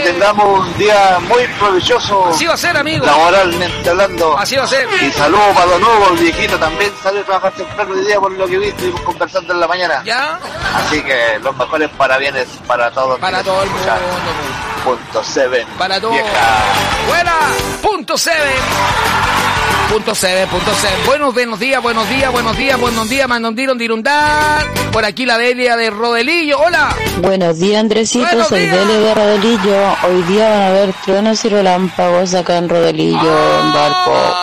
tengamos un día muy provechoso. Así va a ser, amigo. Laboralmente hablando. Así va a ser. Y saludos para Don Hugo, el viejito, también salió a trabajar temprano hoy día por lo que vi, estuvimos conversando en la mañana. ¿Ya? Así que los mejores parabienes para todos. Para todo el mundo. Punto 7. Para todos. Vieja. Buena. Punto 7. Punto 7. Buenos días, mandondiro, dirundar. Por aquí la Delia de Rodelillo. Hola. Buenos días, Andresito. Buenos soy días. Delia de Rodelillo. Hoy día van a haber truenos y relámpagos acá en Rodelillo, en Valpo.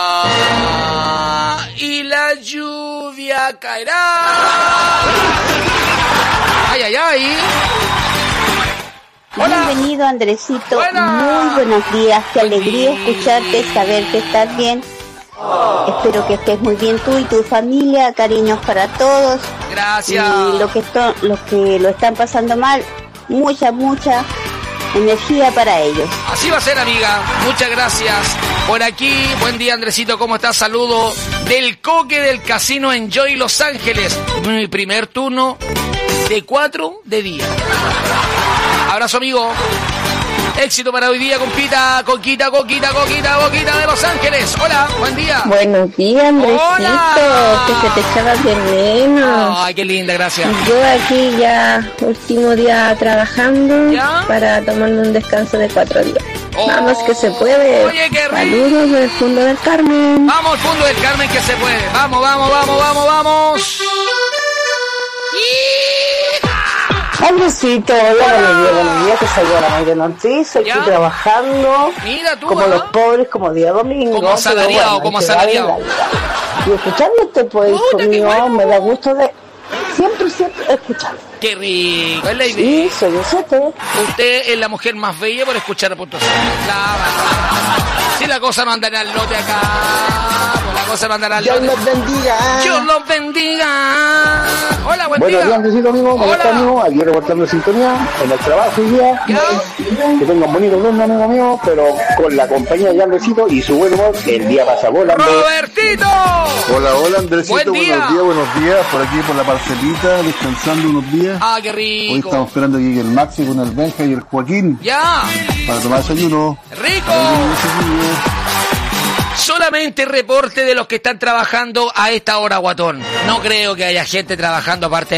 Y la lluvia caerá. Ay. Hola. Bienvenido, Andresito. Buena. Muy buenos días. Qué Buen alegría día. escucharte, saber que estás bien. Espero que estés muy bien tú y tu familia. Cariños para todos. Gracias. Y los que lo están pasando mal, mucha energía para ellos. Así va a ser, amiga. Muchas gracias. Por aquí, buen día, Andresito, ¿cómo estás? Saludo del Coque del Casino Enjoy Los Ángeles. Mi primer turno de 4 de día. Abrazo, amigo. Éxito para hoy día, Coquita de Los Ángeles. Hola, buen día. Buenos días, Andresito. Hola. Que se te echaba de menos. Ay, qué linda, gracias. Yo aquí ya, último día trabajando. ¿Ya? Para tomarme un descanso de 4 días. Oh. Vamos que se puede. Oye, qué rico. Saludos del Fondo del Carmen. Vamos, Fondo del Carmen, que se puede. Vamos. Andresito, hola, buenos días, que soy la Mayra Ortiz, estoy ¿Ya? trabajando Mira tú, como los pobres, como día domingo. Como asalariado, como asalariado. Y escuchándote, pues, hijo mío, bueno. me da gusto de siempre escuchar. Qué rico, es la idea. Sí, soy ese. Usted es la mujer más bella por escuchar a Punto Cero. Si la cosa no andará al lote acá, pues la cosa no andará al lote. Dios los bendiga. Dios los bendiga. Hola, buen Buenos día. días, Andresito, amigo, ¿cómo Hola. estás, amigo? Aquí reportando sintonía en el trabajo hoy día. ¿Ya? Que tengan bonito lunes, amigo mío, pero con la compañía de Andresito y su buen humor, el día pasa volando. ¡Robertito! Hola, Andresito, Buen día. buenos días, por aquí por la parcelita, descansando unos días. Ah, qué Hoy rico. estamos esperando que llegue el Maxi con el Benja y el Joaquín Ya, para tomar desayuno. rico. Solamente reporte de los que están trabajando a esta hora, guatón. No creo que haya gente trabajando aparte